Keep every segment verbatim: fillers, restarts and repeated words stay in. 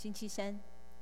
星期三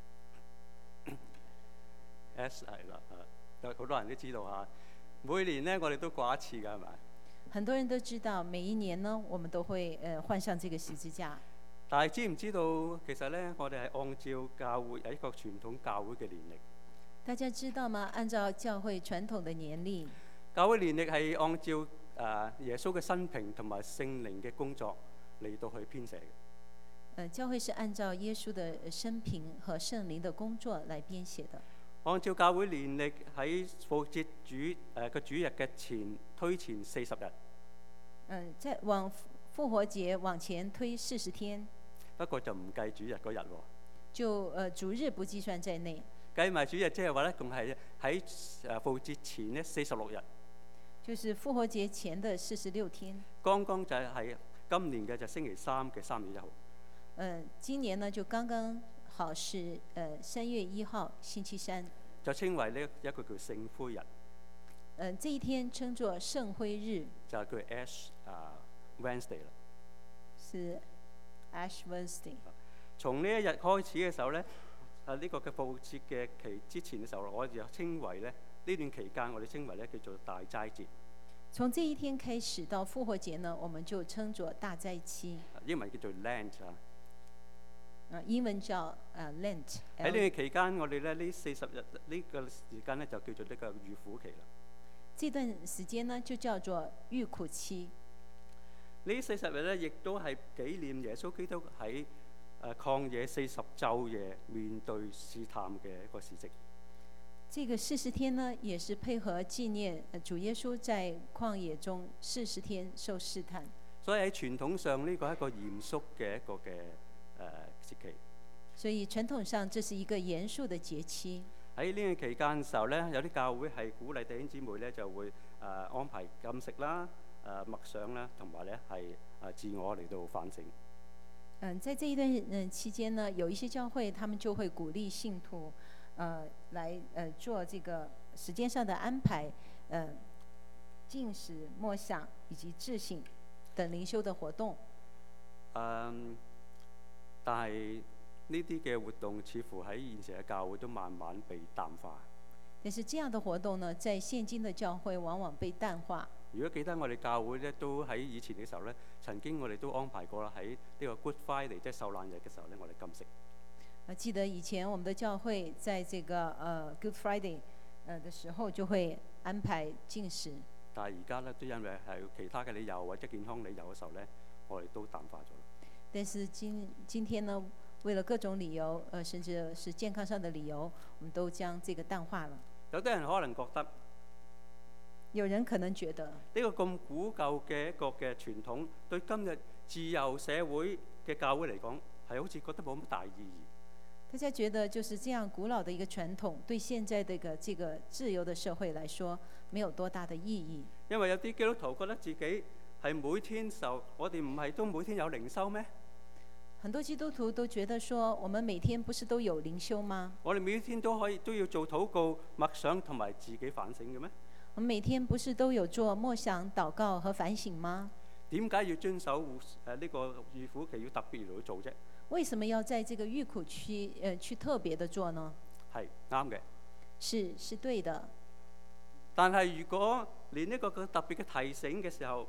S 係啦，誒好多人都知道嚇。每年咧，我哋都掛一次㗎，係咪？ 很多人都知道，每一年呢，我們都會誒換上這個十字架。 但係知唔知道，其實咧，我哋係按照教會有一個傳統教會嘅年歷。 大家知道嗎？按照教會傳統的年歷， 教會年歷係按照誒、呃、耶穌嘅生平同埋聖靈嘅工作嚟到去編寫嘅。 呃，教會是按照耶穌的生平和聖靈的工作來編寫的。 按照教會年歷喺復活節主誒個、呃、主日嘅前推前四十日。 嗯、呃，在往復活節往前推四十天。 不過就唔計主日嗰日喎。 就誒、呃、主日不計算在內。 計埋主日，即係話咧，共係喺誒復活節前呢四十六日。 就是復活節前的四十六天。 剛剛就係今年嘅就星期三嘅三月一號。 嗯、呃，今年呢就剛剛好是誒三月一號星期三。 就稱為呢一個叫聖灰日。 嗯、呃，這一天稱作聖灰日。就係叫 Ash 啊 Wednesday 啦。 是 Ash Wednesday。 從呢一日開始嘅時候咧，啊呢、這個嘅復活節嘅期之前嘅時候，我哋就稱為咧呢段期間，我哋稱為咧叫做大齋節。 從這一天開始到復活節呢，我們就稱作大齋期。 英文叫做 Lent 啊。 啊，英文叫誒 Lent。 喺呢段期間，我哋咧呢四十日呢個時間咧就叫做呢個預苦期啦。 這段時間呢就叫做預苦期。 呢四十日咧，亦都係紀念耶穌基督喺誒曠野四十晝夜面對試探嘅一個事蹟。 這個四十天呢，也是配合紀念主耶穌在曠野中四十天受試探。 所以喺傳統上呢個係一個嚴肅嘅一個嘅誒節期。 所以傳統上，這是一個嚴肅嘅節期。 喺呢段期間嘅時候咧，有啲教會係鼓勵弟兄姊妹咧就會誒、呃、安排禁食啦、誒、呃、默想啦，同埋咧係誒自我嚟到反省。 嗯，在這一段嗯期間呢，有一些教會，他們就會鼓勵信徒，呃，來呃做這個時間上的安排，呃，禁食、默想以及自省等靈修的活動。 嗯，但係呢啲嘅活動似乎喺現時嘅教會都慢慢被淡化。 但是這樣的活動呢，在現今的教會往往被淡化。 如果記得我哋教會咧，都喺以前嘅時候咧，曾經我哋都安排過啦，喺呢個 Good Friday 即係受難日嘅時候咧，我哋禁食。 我記得以前我們的教會在這個呃 Good Friday 呃的時候就會安排禁食。 但係而家咧，都因為係其他嘅理由或者健康理由嘅時候咧，我哋都淡化咗。 但是今今天呢，為了各種理由，呃，甚至是健康上的理由，我們都將這個淡化了。 有啲人可能覺得， 有人可能覺得呢個咁古舊嘅一個嘅傳統，對今日自由社會嘅教會嚟講，係好似覺得冇乜大意義。 大家覺得就是這樣古老的一個傳統，對現在這個這個自由的社會來說，沒有多大的意義。 因為有啲基督徒覺得自己係每天受，我哋唔係都每天有靈修咩？ 很多基督徒都覺得說，我們每天不是都有靈修嗎？ 我哋每天都可以都要做禱告、默想同埋自己反省嘅咩？ 我們每天不是都有做默想、禱告和反省嗎？ 點解要遵守誒呢個預苦期要特別嚟去做啫？ 為什麼要在這個預苦期誒去特別的做呢？ 係啱嘅， 是是對的。 但係如果連呢個個特別嘅提醒嘅時候，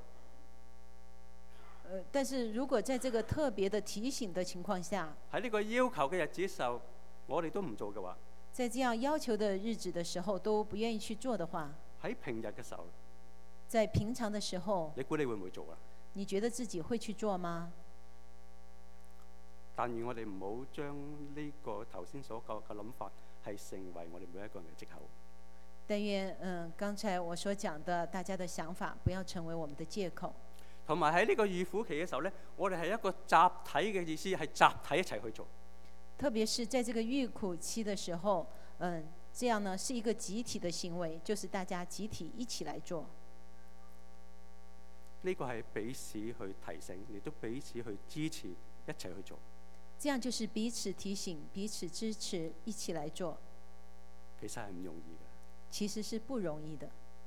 呃，但是如果在這個特別的提醒的情況下， 喺呢個要求嘅日子嘅時候，我哋都唔做嘅話， 在這樣要求的日子的時候都不願意去做的話， 喺平日嘅時候， 在平常的時候， 你估你會唔會做啊？ 你覺得自己會去做嗎？ 但願我哋唔好將呢個頭先所講嘅諗法係成為我哋每一個人嘅藉口。 但願嗯，剛才我所講的大家的想法不要成為我們的借口。 同埋喺呢個預苦期嘅時候咧，我哋係一個集體嘅意思，係集體一齊去做。 特別是在這個預苦期的時候，嗯，這樣呢是一個集體的行為，就是大家集體一起來做。 呢個係彼此去提醒，亦都彼此去支持，一齊去做。 這樣就是彼此提醒、彼此支持，一起來做。 其實係唔容易嘅。 其實是不容易的。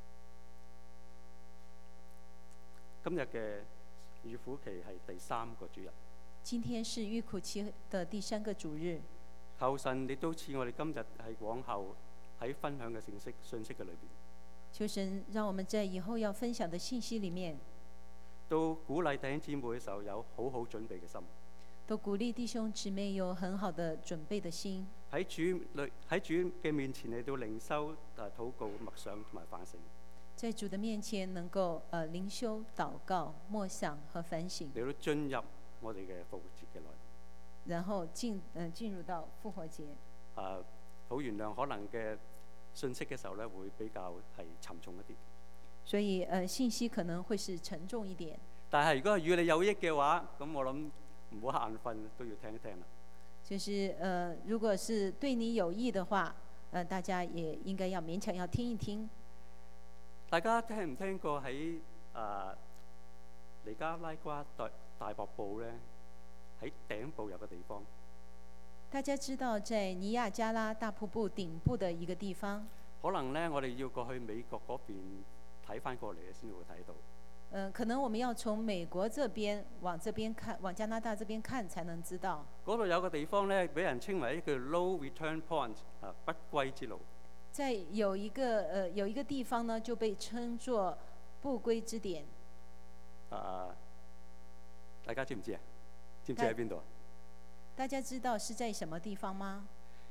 今日嘅預苦期係第三個主日。 今天是預苦期的第三個主日。 求神亦都賜我哋今日係往後喺分享嘅信息信息嘅裏邊， 求神讓我們在以後要分享的信息裡面， 到鼓勵弟兄姊妹嘅時候有好好準備嘅心， 都鼓勵弟兄姊妹有很好的準備的心。 喺主裏喺主嘅面前嚟到靈修、誒禱告、默想同埋反省， 在主的面前能夠呃靈修、禱告、默想和反省， 嚟到進入我哋嘅復活節嘅內容。 然後進嗯、呃、進入到復活節。 誒好原諒可能嘅信息嘅時候咧，會比較係沉重一啲。 所以誒、呃、信息可能會是沉重一點。 但係如果係與你有益嘅話，咁我諗唔好瞌眼瞓都要聽一聽啦。 就是誒、呃，如果是對你有益的話，誒、呃、大家也應該要勉強要聽一聽。 大家聽唔聽過喺誒尼加拉瓜大大瀑布咧？喺頂部有個地方， 大家知道在尼亞加拉大瀑布頂部的一個地方， 可能咧我哋要過去美國嗰邊睇翻過嚟咧，先會睇到。 嗯、呃，可能我們要從美國這邊往這邊看，往加拿大這邊看，才能知道。 嗰度有個地方咧，俾人稱為一個 Low Return Point 啊，不歸之路。 在有一個呃有一個地方呢，就被稱作不歸之點。 啊，大家知唔知啊？知唔知喺邊度啊？ 大家知道是在什麼地方嗎？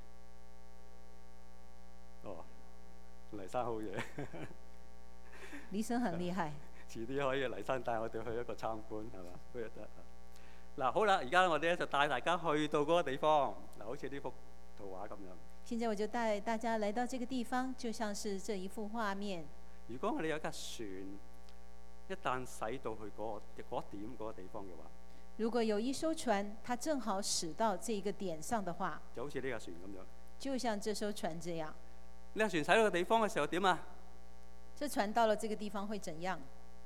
哦，黎生好嘢。 黎生很厲害。 遲啲可以黎生帶我哋去一個參觀，係嘛？不如得。嗱，好啦，而家我哋咧就帶大家去到嗰個地方，嗱，好似呢幅圖畫咁樣。 現在我就帶大家來到這個地方，就像是這一幅畫面。 如果我哋有架船，一旦駛到去嗰、那個嗰點嗰個地方嘅話， 如果有一艘船，它正好駛到這個點上的話， 就好似呢架船咁樣。 就像這艘船這樣。 呢架船駛到個地方嘅時候點啊？ 這船到了這個地方會怎樣？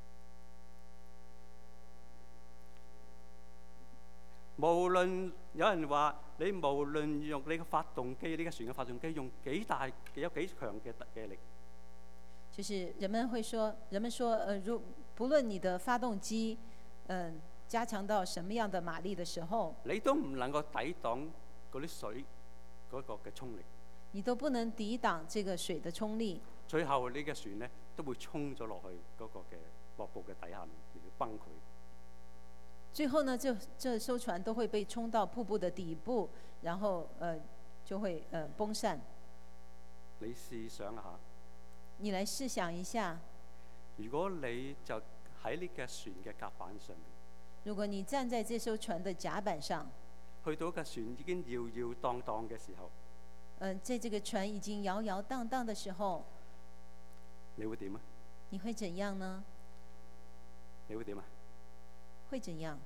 無論有人話你無論用你嘅發動機，呢架船嘅發動機用幾大、有幾強嘅嘅力， 就是人們會說，人們說，呃，如不論你的發動機，嗯、呃。加強到什麼樣的馬力的時候， 你都唔能夠抵擋嗰啲水嗰個嘅衝力。 你都不能抵擋這個水的衝力。 最後呢個船呢都會衝咗落去嗰個嘅瀑布嘅底下面，而崩潰。 最後呢，這這艘船都會被衝到瀑布的底部，然後呃就會呃崩散。 你試想下， 你來試想一下， 如果你就喺呢架船嘅甲板上面。 如果你站在這艘船的甲板上， 去到架船已經搖搖蕩蕩嘅時候， 嗯、呃，在這個船已經搖搖蕩蕩的時候， 你會點啊？ 你會怎樣呢？ 你會點啊？ 會怎樣？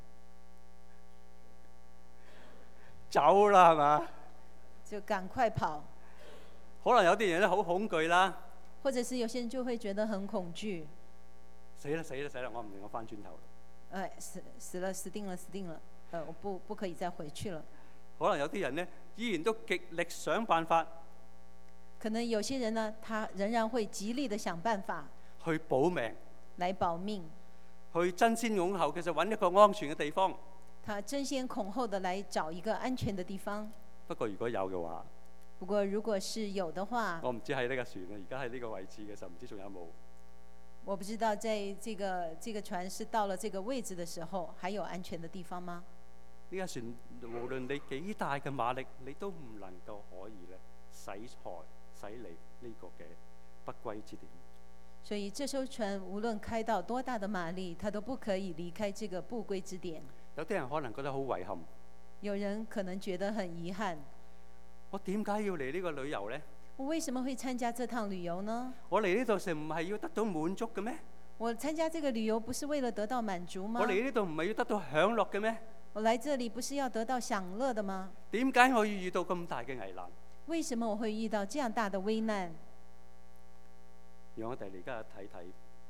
走啦，係嘛？ 就趕快跑。 可能有啲人咧好恐懼啦， 或者是有些人就會覺得很恐懼。 死啦死啦死啦！我唔令我翻轉頭。 哎，死死了，死定了，死定了！呃，我不不可以再回去了。 可能有啲人呢，依然都極力想辦法。 可能有些人呢，他仍然會極力的想辦法去保命， 來保命， 去爭先恐後，其實揾一個安全嘅地方。 他爭先恐後的來找一個安全的地方。 不過如果有嘅話， 不過如果是有的話， 我唔知喺呢個船啊，而家喺呢個位置嘅時候，唔知仲有冇。 我不知道在這個這個船是到了這個位置的時候，還有安全的地方嗎？ 呢架船無論你幾大嘅馬力，你都唔能夠可以咧駛開駛離呢個嘅不歸之點。 所以這艘船無論開到多大的馬力，它都不可以離開這個不歸之點。 有啲人可能覺得好遺憾， 有人可能覺得很遺憾。 我點解要嚟呢個旅遊呢？ 我為什麼會參加這趟旅遊呢？ 我嚟呢度成唔係要得到滿足嘅咩？ 我參加這個旅遊不是為了得到滿足嗎？ 我嚟呢度唔係要得到享樂嘅咩？ 我來這裡不是要得到享樂的嗎？ 點解我要遇到咁大嘅危難？ 為什麼我會遇到這樣大的危難？ 讓我哋而家睇睇，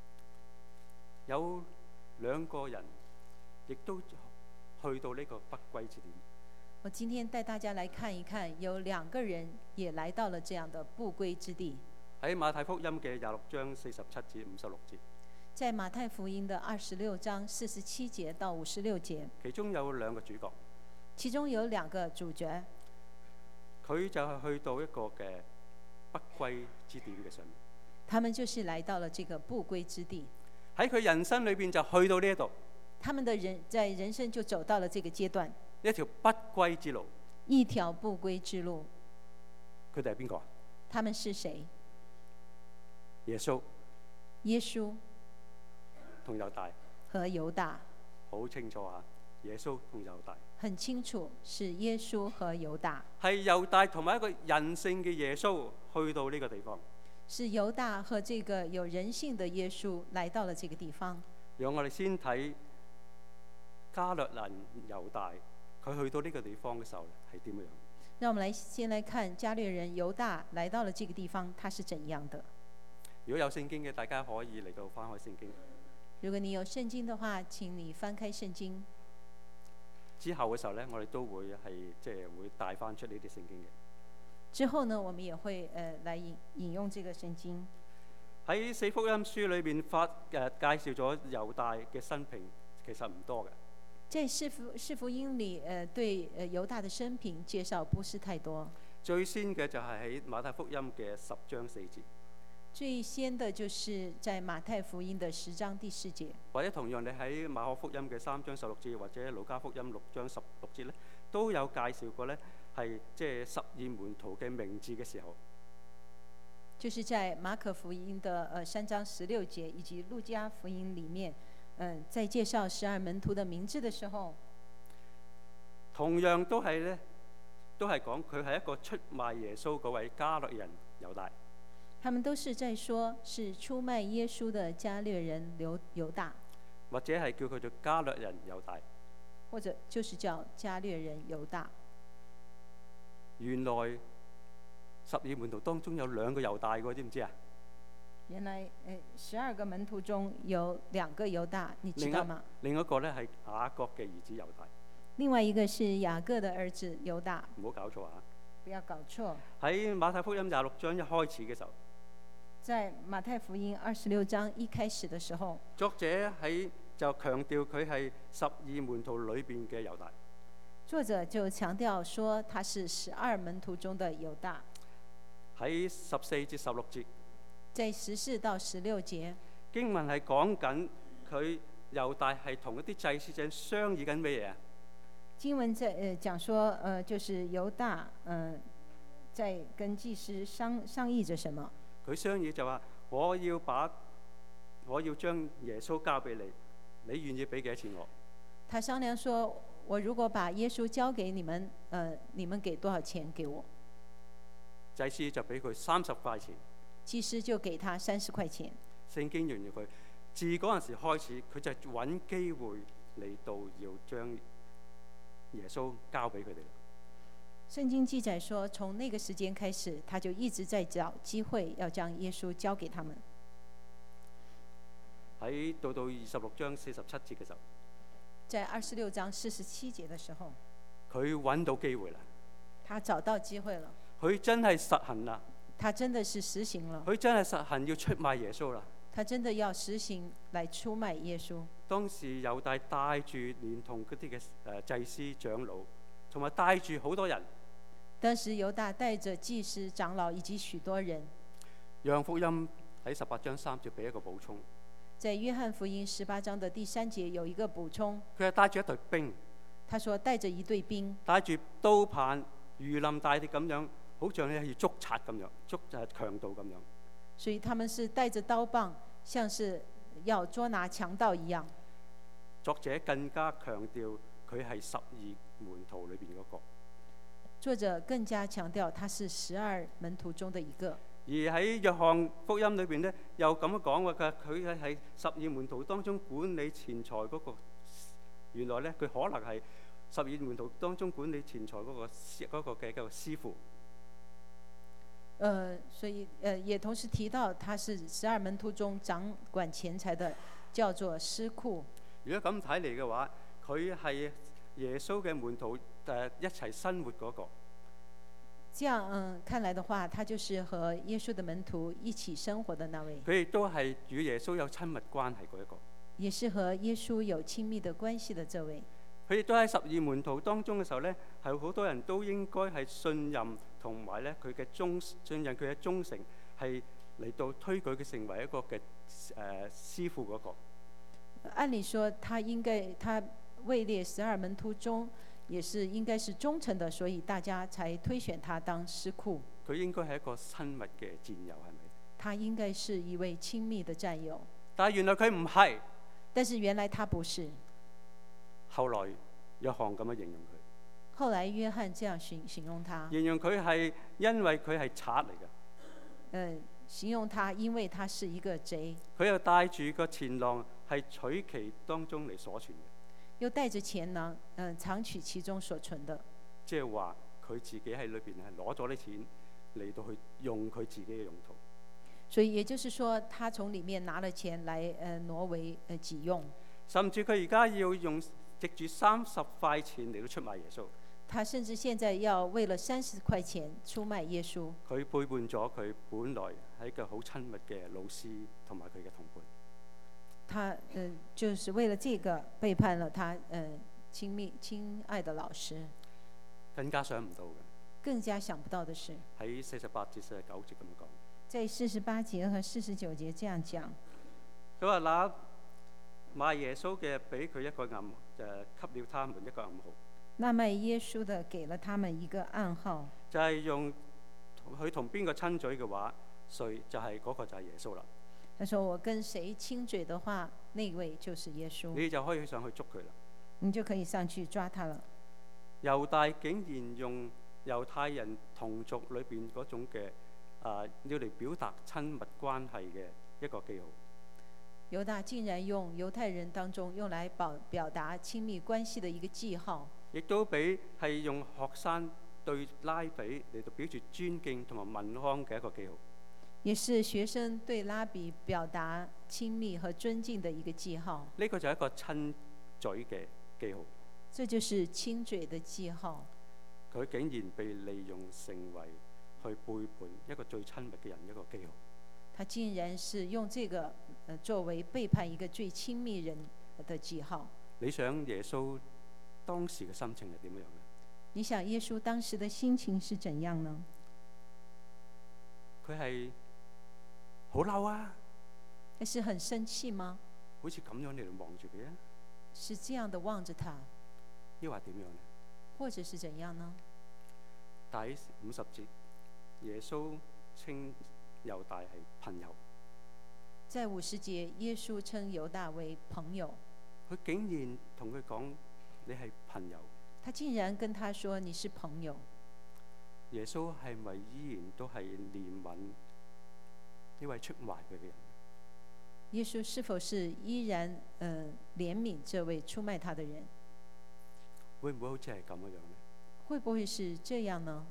有兩個人亦都去到呢個不歸之點。 我今天帶大家來看一看，有兩個人也來到了這樣的不歸之地。 喺馬太福音嘅廿六章四十七至五十六節。 在馬太福音的二十六章四十七節到五十六節。 其中有兩個主角。 其中有兩個主角。 佢就係去到一個嘅不歸之點嘅上面。 他們就是來到了這個不歸之地。 喺佢人生裏邊就去到呢一度， 他們的人在人生就走到了這個階段， 一條不歸之路。 一條不歸之路。 佢哋係邊個啊？ 他們是誰？ 耶穌。 耶穌同猶大。 和猶大。 好清楚啊！耶穌同猶大。 很清楚是耶穌和猶大。 係猶大同埋一個人性嘅耶穌去到呢個地方。 是猶大和這個有人性的耶穌來到了這個地方。 讓我哋先睇加略人猶大，佢去到呢個地方嘅時候係點樣？ 讓我們來先來看加略人猶大來到了這個地方，他是怎樣的？ 如果有聖經嘅，大家可以嚟到翻開聖經。 如果你有聖經的話，請你翻開聖經。 之後嘅時候呢，我哋都會係即係會帶翻出呢啲聖經嘅。 之後呢，我們也會誒、呃、來引引用這個聖經。 喺四福音書裏邊發誒、呃、介紹咗猶大嘅生平，其實唔多嘅。 在四福四福音裏，誒、呃、對誒猶大的生平介紹不是太多。 最先嘅就係喺馬太福音嘅十章四節。 最先的就是在馬太福音的十章第四節。 或者同樣你喺馬可福音嘅三章十六節，或者路加福音六章十六節咧，都有介紹過咧。係即係十二門徒嘅名字嘅時候， 就是在馬可福音的呃三章十六節，以及路加福音裡面，嗯、呃，在介紹十二門徒的名字的時候， 同樣都係咧，都係講佢係一個出賣耶穌嗰位加略人猶大。 他們都是在說是出賣耶穌的加略人猶猶大， 或者係叫佢做加略人猶大， 或者就是叫加略人猶大。 原來十二門徒當中有兩個猶大嘅，知唔知啊？ 原來誒十二個門徒中有兩個猶大，你知道嗎？ 另一個咧係雅各嘅兒子猶大。 另外一個是雅各的兒子猶大。 唔好搞錯啊！ 不要搞錯。喺馬太福音廿六章一開始嘅時候， 在馬太福音二十六章一開始嘅時候， 作者喺就強調佢係十二門徒裏邊嘅猶大。 作者就強調說，他是十二門徒中的猶大。 喺十四至十六節， 在十四到十六節經文係講緊佢猶大係同一啲祭司長商議緊咩嘢啊？ 經文在誒講說，呃，就是猶大，嗯、呃，在跟祭司商商議着什麼？ 佢商議就話：我要把我要將耶穌交俾你，你願意俾幾多錢我？ 他商量說：我如果把耶穌交給你們，呃，你們給多少錢給我？ 祭司就俾佢三十塊錢。 祭司就給他三十塊錢。 聖經形容佢自嗰陣時開始，佢就揾機會嚟到要將耶穌交俾佢哋。 聖經記載說，從那個時間開始，他就一直在找機會要將耶穌交給他們。 喺到到二十六章四十七節嘅時候， 在二十六章四十七節的時候， 佢揾到機會啦。 他找到機會了。 佢真係實行啦。 他真的是實行了。 佢真係實行要出賣耶穌啦。 他真的要實行來出賣耶穌。 當時猶大帶住連同嗰啲嘅誒祭司長老，同埋帶住好多人。 當時猶大帶着祭司長老以及許多人。 約翰福音喺十八章三節俾一個補充。 在約翰福音十八章的第三節有一個補充。 佢係帶住一隊兵。 他說帶着一隊兵。 帶住刀棒、如臨大敵咁樣，好像咧要捉賊咁樣，捉誒強盜咁樣。 所以他們是帶着刀棒，像是要捉拿強盜一樣。 作者更加強調佢係十二門徒裏邊嗰個。 作者更加強調他是十二門徒中的一個。 而喺約翰福音裏邊咧，又咁樣講話，佢係喺十二門徒當中管理錢財嗰個。原來咧，佢可能係十二門徒當中管理錢財嗰個嗰個嘅一個師傅。 呃，所以呃，也同時提到他是十二門徒中掌管錢財的，叫做司庫。 如果咁睇嚟嘅話，佢係耶穌嘅門徒誒、呃、一齊生活嗰個。 這樣嗯，看來的話，他就是和耶穌的門徒一起生活的那位。 佢亦都係與耶穌有親密關係嗰一個。 也是和耶穌有親密的關係的這位。 佢亦都喺十二門徒當中嘅時候咧，係好多人都應該係信任同埋咧佢嘅忠信任佢嘅忠誠，係嚟到推舉佢成為一個嘅誒、呃、師傅嗰個。 按理說，他應該他位列十二門徒中，也是應該是忠誠的，所以大家才推選他當師庫。 佢應該係一個親密嘅戰友，係咪？ 他應該是一位親密的戰友。 但係原來佢唔係。 但是原來他不是。 後來約翰咁樣形容佢。 後來約翰這樣形形容他。 形容佢係因為佢係賊嚟嘅。 嗯，形容他因為他是一個賊。 佢又帶住個錢囊，係取其當中嚟所存嘅。 又帶着錢囊，嗯，藏取其中所存的。 即係話佢自己喺裏邊係攞咗啲錢嚟到去用佢自己嘅用途。 所以也就是說，他從裡面拿了錢來，誒、呃，挪為誒己用。 甚至佢而家要用藉住三十塊錢嚟到出賣耶穌。 他甚至現在要為了三十塊錢出賣耶穌。 佢背叛咗佢本來係一個好親密嘅老師同埋佢嘅同伴。 他，嗯、呃，就是為了這個背叛了他，嗯、呃，親密親愛的老師。 更加想唔到嘅。 更加想不到的是。 喺四十八至四十九節咁樣講。 在四十八節和四十九節這樣講。 佢話：那賣耶穌嘅俾佢一個暗，就係給了他們一個暗號。 那賣耶穌的給了他們一個暗號。 就係用佢同邊個親嘴嘅話，誰就係、是、嗰、那個就係耶穌啦。 他說：我跟誰親嘴的話，那位就是耶穌。 你就可以上去捉佢啦。 你就可以上去抓他了。 猶大竟然用猶太人同族裏邊嗰種嘅。啊！要嚟表達親密關係嘅一個記號。 猶大竟然用猶太人當中用來表表達親密關係嘅一個記號。亦都俾係用學生對拉比嚟到表示尊敬同埋問安嘅一個記號。 也是學生對拉比表達親密和尊敬嘅一個記號。 呢個就係一個親嘴嘅記號。 這就是親嘴嘅記號。 佢竟然被利用成為去背叛一個最親密嘅人一個記號。 他竟然是用這個作為背叛一個最親密人的記號。 你想耶穌當時嘅心情係點樣呢？ 你想耶穌當時的心情是怎樣呢？ 佢係好嬲啊！ 係是很生氣嗎？ 好似咁樣嚟望住佢啊？ 是這樣的望着他。 抑或點樣呢？ 或者是怎樣呢？ 第五十節。耶穌稱猶大係朋友。 在五十節，耶穌稱猶大為朋友。 佢竟然同佢講：你係朋友。 他竟然跟他說：你是朋友。 耶穌係咪依然都係憐憫呢位出賣佢嘅人？ 耶穌是否是依然呃憐憫這位出賣他的人？ 會唔會好似係咁樣呢？ 會不會是這樣呢？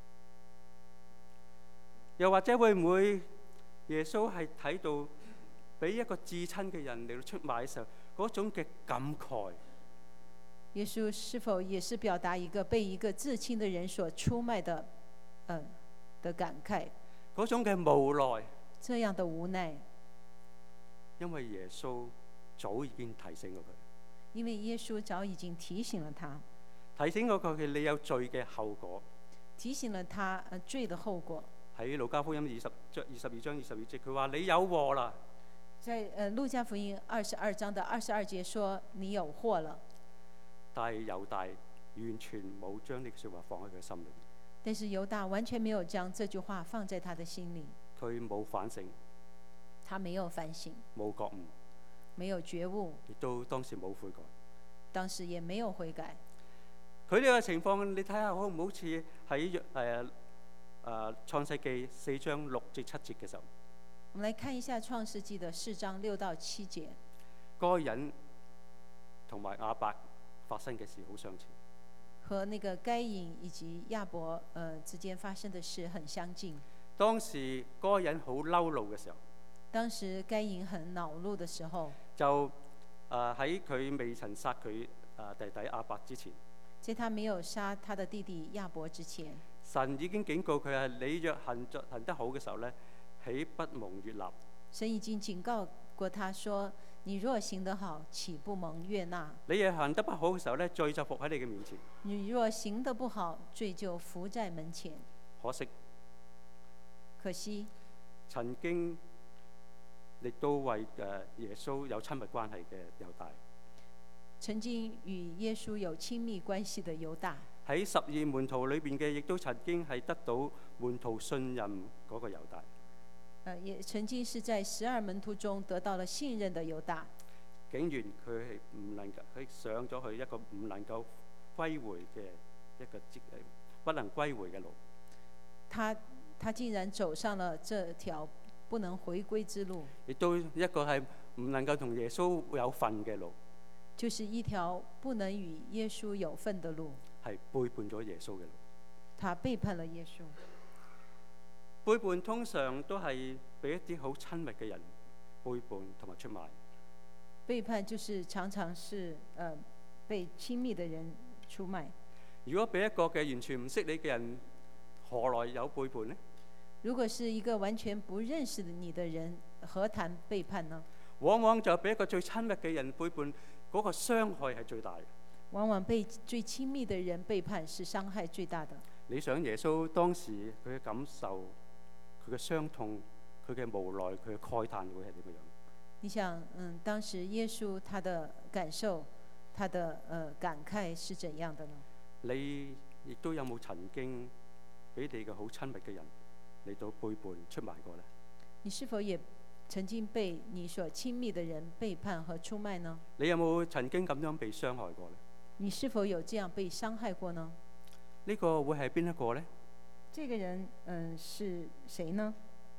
又或者會唔會耶穌係睇到俾一個至親嘅人嚟到出賣嘅時候嗰種嘅感慨？ 耶穌是否也是表達一個被一個至親嘅人所出賣的，嗯、呃、的感慨？ 嗰種嘅無奈。 這樣的無奈。 因為耶穌早已經提醒過佢。 因為耶穌早已經提醒了他。 提醒過佢，你有罪嘅後果。 提醒了他，呃，罪的後果。 喺路加福音二十章二十二章二十二節，佢話你有禍啦。 在呃路加福音二十二章的二十二節說你有禍了。 但係猶大完全冇將呢句説話放喺佢心裏。 但是猶大完全沒有將這句話放在他的心裏。 佢冇反省。 他沒有反省。 冇覺悟。 沒有覺悟。 亦都當時冇悔改。 當時也沒有悔改。 佢呢個情況，你睇下好唔好似喺誒誒創世記四章六至七節嘅時候。 我們來看一下創世記的四章六到七節。 該隱同埋亞伯發生嘅事好相似。 和那個該隱以及亞伯呃之間發生的事很相近。 當時該隱好嬲怒嘅時候。 當時該隱很惱怒的時候。 就誒喺佢未曾殺佢誒、呃、弟弟亞伯之前。 在他沒有殺他的弟弟亞伯之前， 神已經警告佢係你若行着行得好嘅時候咧，豈不蒙悅納？ 神已經警告過他說：你若行得好，豈不蒙悅納？ 你若行得不好嘅時候咧，罪就伏喺你嘅面前。 你若行得不好，罪就伏在門前。 可惜可惜曾經亦都為誒耶穌有親密關係嘅猶大， 曾經與耶穌有親密關係的猶大， 喺十二門徒裏邊嘅，亦都曾經係得到門徒信任嗰個猶大。 呃，也曾經是在十二門徒中得到了信任的猶大， 竟然佢係唔能夠，佢上咗去一個唔能夠歸回嘅一個即係不能歸回嘅路。 他他竟然走上了這條不能回歸之路， 亦都一個係唔能夠同耶穌有份嘅路， 就是一條不能與耶穌有份的路， 係背叛咗耶穌嘅路。 他背叛了耶穌。 背叛通常都係俾一啲好親密嘅人背叛同埋出賣。 背叛就是常常是呃被親密的人出賣。 如果俾一個嘅完全唔識你嘅人，何來有背叛呢？ 如果是一個完全不認識你的人，何談背叛呢？ 往往就俾一個最親密嘅人背叛，嗰個傷害係最大嘅。 往往被最親密的人背叛是傷害最大的。 你想耶穌當時佢嘅感受，佢嘅傷痛，佢嘅無奈，佢嘅慨嘆會係點樣？ 你想，嗯，當時耶穌他的感受，他的呃感慨是怎樣的呢？ 你亦都有冇曾經俾你嘅好親密嘅人嚟到背叛出賣過呢？ 你是否也曾經被你所親密的人背叛和出賣呢？ 你有冇曾經咁樣被傷害過呢？ 你是否有這樣被傷害過呢？ 呢個會係邊一個呢？ 這個人，嗯，是誰呢？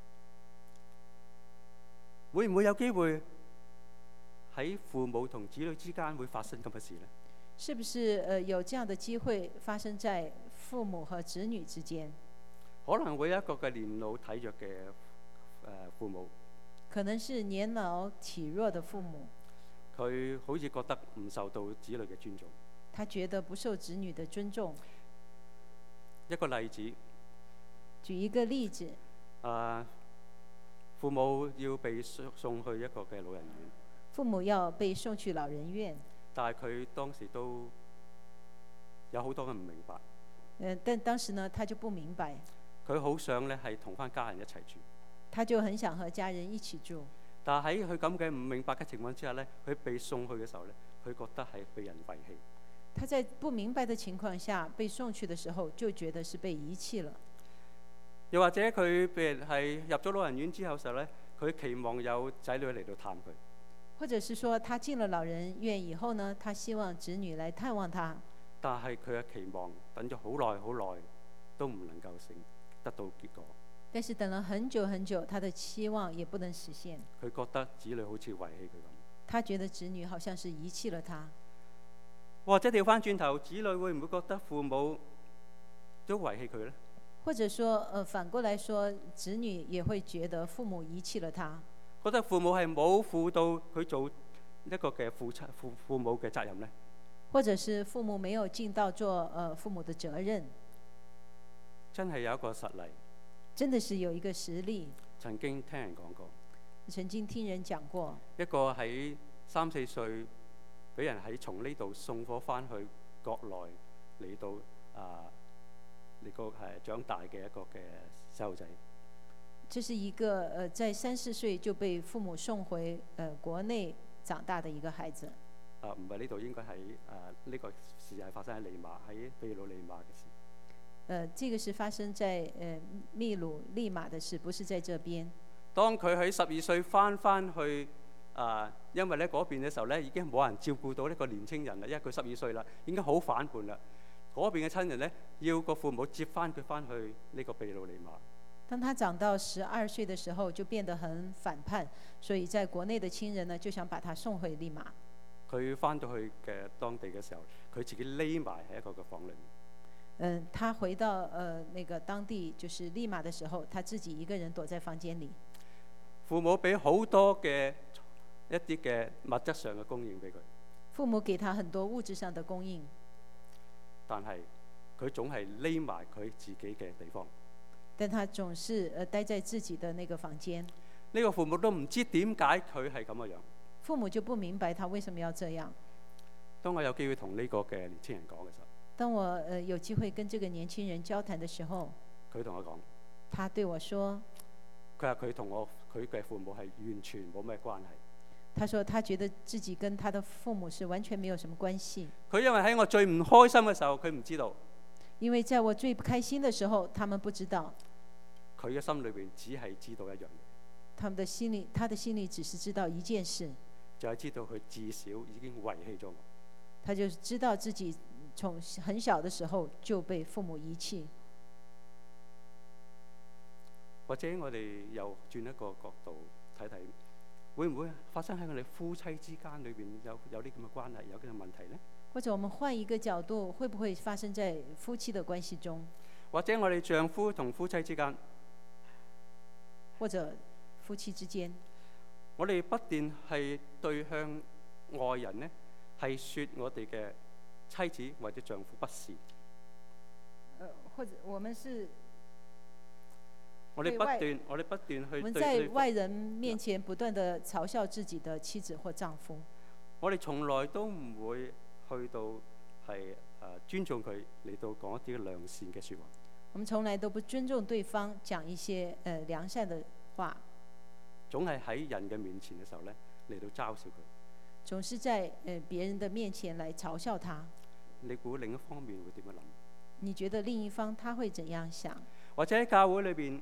會唔會有機會喺父母同子女之間會發生咁嘅事呢？ 是不是呃有這樣的機會發生在父母和子女之間？ 可能會有一個嘅年老體弱嘅誒父母， 可能是年老體弱的父母， 佢好似覺得唔受到子女嘅尊重。 他覺得不受子女的尊重。 一個例子， 舉一個例子， 啊，父母要被送送去一個嘅老人院， 父母要被送去老人院， 但係佢當時都有好多嘅唔明白。 呃，但當時呢，他就不明白， 佢好想咧係同返家人一齊住， 他就很想和家人一起住。 但係喺佢咁嘅唔明白嘅情況之下咧，佢被送去嘅時候咧，佢覺得係被人遺棄。 他在不明白的情況下被送去的時候，就覺得是被遺棄了。 又或者佢譬如係入咗老人院之後時候咧，佢期望有仔女嚟到探佢。 或者是說，他進了老人院以後呢，他希望子女來探望他。 但係佢嘅期望等咗好耐好耐都唔能夠成得到結果。 但是等了很久很久，他的期望也不能實現。 佢覺得子女好似遺棄佢咁。 他覺得子女好像是遺棄了他。 或者調翻轉頭，子女會唔會覺得父母都遺棄佢呢？ 或者說，呃，反過來說，子女也會覺得父母遺棄了他， 覺得父母係冇負到佢做一個嘅父親父父母嘅責任呢？ 或者是父母沒有盡到做呃父母的責任。 真係有一個實例， 真的是有一個實例， 曾經聽人講過， 曾經聽人講過， 一個喺三四歲俾人喺從呢度送咗翻去國內嚟到啊嚟個係長大嘅一個嘅細路仔。 這是一個呃在三四歲就被父母送回呃國內長大的一個孩子。 啊，唔係呢度，應該喺誒呢個事係發生喺利馬，喺秘魯利馬嘅事。 呃，這個是發生在呃秘魯利馬的事，不是在這邊。 當佢喺十二歲翻翻去啊，因為咧嗰邊嘅時候咧已經冇人照顧到呢個年青人啦，因為佢十二歲啦，已經好反叛啦。嗰邊嘅親人咧要個父母接翻佢翻去呢個秘魯利馬。 當他長到十二歲的時候，就變得很反叛，所以在國內的親人呢就想把他送回利馬。 佢翻到去嘅當地嘅時候，佢自己匿埋喺一個嘅房裏面。 嗯，他回到呃那個當地就是利馬的時候，他自己一個人躲在房間裏。 父母俾好多嘅一啲嘅物質上嘅供應俾佢。 父母給他很多物質上的供應， 但係佢總係匿埋佢自己嘅地方。 但他總是呃待在自己的那個房間。 呢個父母都唔知點解佢係咁嘅樣。 父母就不明白他為什麼要這樣。 當我有機會同呢個嘅年輕人講嘅時候， 當我呃有機會跟這個年輕人交談的時候， 佢同我講， 他對我說， 佢話佢同我佢嘅父母係完全冇咩關係。 他說他覺得自己跟他的父母是完全沒有什麼關係。 佢因為喺我最唔開心嘅時候，佢唔知道。 因為在我最不開心的時候，他們不知道。 佢嘅心裏邊只係知道一樣嘢。 他們的心裡，他的心裡只是知道一件事， 就係知道佢至少已經遺棄咗我。 他就知道自己從很小的時候就被父母遺棄。 或者我哋又轉一個角度睇睇，會唔會發生喺我哋夫妻之間裏邊有有啲咁嘅關係，有啲咁嘅問題呢？ 或者我們換一個角度，會不會發生在夫妻的關係中？ 或者我哋丈夫同夫妻之間， 或者夫妻之間， 我哋不斷係對向外人呢，係説我哋嘅妻子或者丈夫不是。 呃，或者我們是。 我哋不斷，我哋不斷去。 我們在外人面前不斷地嘲笑自己的妻子或丈夫。 我哋從來都唔會去到係誒、呃、尊重佢嚟到講一啲良善嘅説話。 我們從來都不尊重對方，講一些誒、呃、良善的話。 總係喺人嘅面前嘅時候咧，嚟到嘲笑佢。 總是在誒、呃、別人的面前來嘲笑他。 你估另一方面會點樣諗？ 你覺得另一方他會怎樣想？ 或者喺教會裏邊？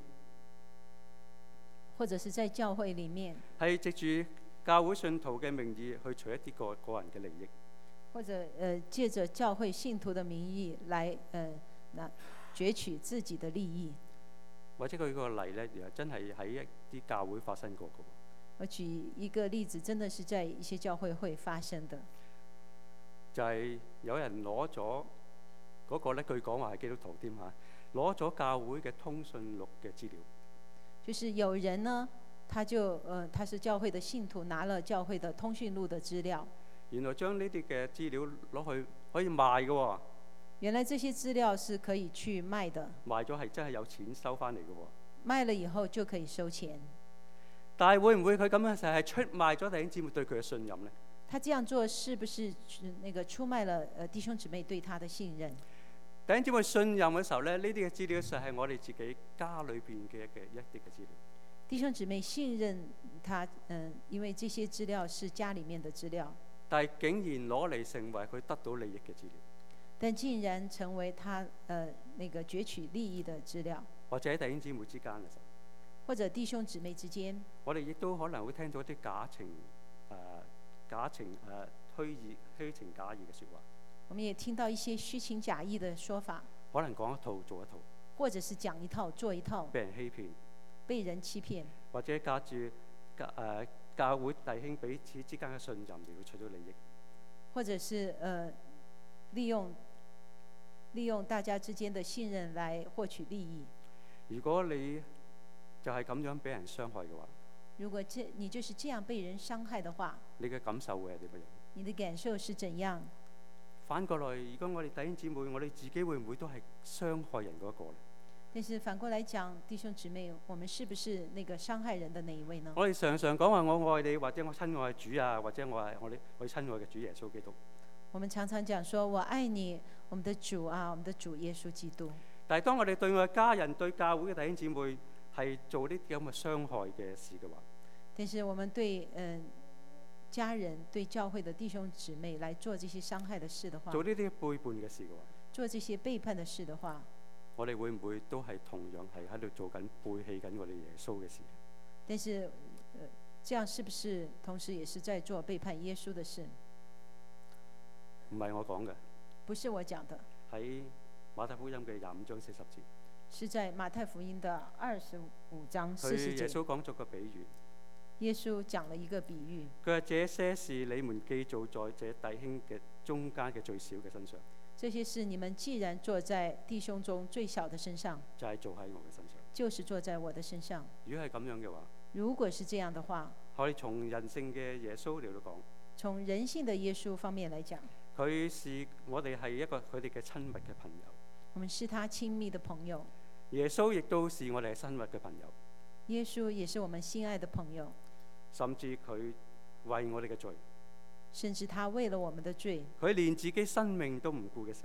或者是在教會裡面， 係藉住教會信徒嘅名義去取一啲個個人嘅利益，或者誒借着教會信徒嘅名義來誒那攫取自己的利益。 或者佢個例咧，又真係喺一啲教會發生過嘅。 我舉一個例子，真的是在一些教會會發生的。 就係有人攞咗嗰個咧，據講話係基督徒添嚇，攞咗教會嘅通訊錄嘅資料。 就是有人呢，他就呃，他是教會的信徒，拿了教會的通訊錄的資料。 原來將呢啲嘅資料攞去可以賣嘅喎。 原來這些資料是可以去賣的。 賣咗係真係有錢收翻嚟嘅喎。 賣了以後就可以收錢。 但係會唔會佢咁樣就係出賣咗弟兄姊妹對佢嘅信任呢？ 他這樣做是不是那個出賣了呃弟兄姊妹對他的信任？ 弟兄姊妹信任嘅時候咧，呢啲嘅資料就係我哋自己家裏邊嘅嘅一啲嘅資料。 弟兄姊妹信任他，嗯、呃，因為這些資料是家裡面的資料。 但係竟然攞嚟成為佢得到利益嘅資料。 但竟然成為他呃那個攫取利益的資料。 或者喺弟兄姊妹之間嘅時候。 或者弟兄姊妹之間。 我哋亦都可能會聽到一啲假情誒、呃、假情誒、呃、虛意虛情假意嘅説話。 我們也聽到一些虛情假意的說法， 可能講一套做一套， 或者是講一套做一套， 被人欺騙， 被人欺騙， 或者架住教誒教會弟兄彼此之間嘅信任嚟到取到利益， 或者是呃利用利用大家之間的信任來獲取利益。 如果你就係咁樣俾人傷害嘅話， 如果這你就是這樣被人傷害的話， 你嘅感受會係點樣？ 你的感受是怎樣？ 反過來，如果我哋弟兄姊妹，我哋自己會唔會都係傷害人嗰一個呢？ 但是反過來講，弟兄姊妹，我們是不是那個傷害人的那一位呢？ 我哋常常講話我愛你，或者我親愛主啊，或者我係我哋我哋親愛嘅主耶穌基督。 我們常常講說我愛你，我們的主啊，我們的主耶穌基督。 但係當我哋對我嘅家人、對教會嘅弟兄姊妹係做呢啲咁嘅傷害嘅事嘅話， 但是我們對嗯。呃家人對教會的弟兄姊妹來做這些傷害的事的話， 做呢啲背叛嘅事嘅話， 做這些背叛的事的話， 我哋會唔會都係同樣係喺度做緊背棄緊我哋耶穌嘅事？ 但是，呃，這樣是不是同時也是在做背叛耶穌的事？ 唔係我講嘅， 不是我講的。 喺馬太福音嘅廿五章四十節， 是在馬太福音的二十五章四十節。 耶穌講咗個比喻。 耶穌講了一個比喻。 佢話：這些事你們既做在這弟兄嘅中間嘅最小嘅身上， 這些事你們既然做在弟兄中最小的身上， 就係做喺我嘅身上。 就是做在我的身上。 如果係咁樣嘅話， 如果是這樣的話， 我哋從人性嘅耶穌嚟到講， 從人性的耶穌方面來講， 佢是我哋係一個佢哋嘅親密嘅朋友。 我們是他親密的朋友。 耶穌亦都是我哋親密嘅朋友。 耶穌也是我們心愛的朋友。 甚至佢為我哋嘅罪， 甚至他為了我們的罪， 佢連自己生命都唔顧嘅時候，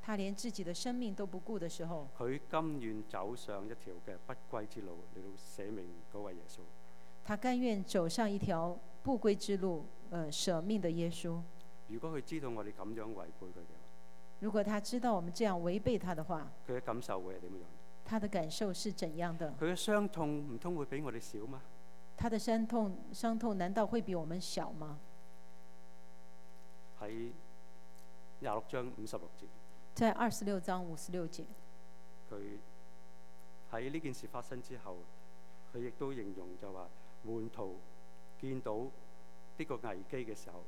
他連自己的生命都不顧的時候， 佢甘願走上一條嘅不歸之路嚟到捨命嗰位耶穌。 他甘願走上一條不歸之路，呃，捨命的耶穌。 如果佢知道我哋咁樣違背佢嘅話， 如果他知道我們這樣違背他的話， 佢嘅感受會係點樣？ 他的感受是怎樣的？ 佢嘅傷痛唔通會比我哋少嗎？ 他的傷痛傷痛難道會比我們小嗎？ 喺廿六章五十六節， 在二十六章五十六節， 佢喺呢件事發生之後，佢亦都形容就話門徒見到呢個危機嘅時候，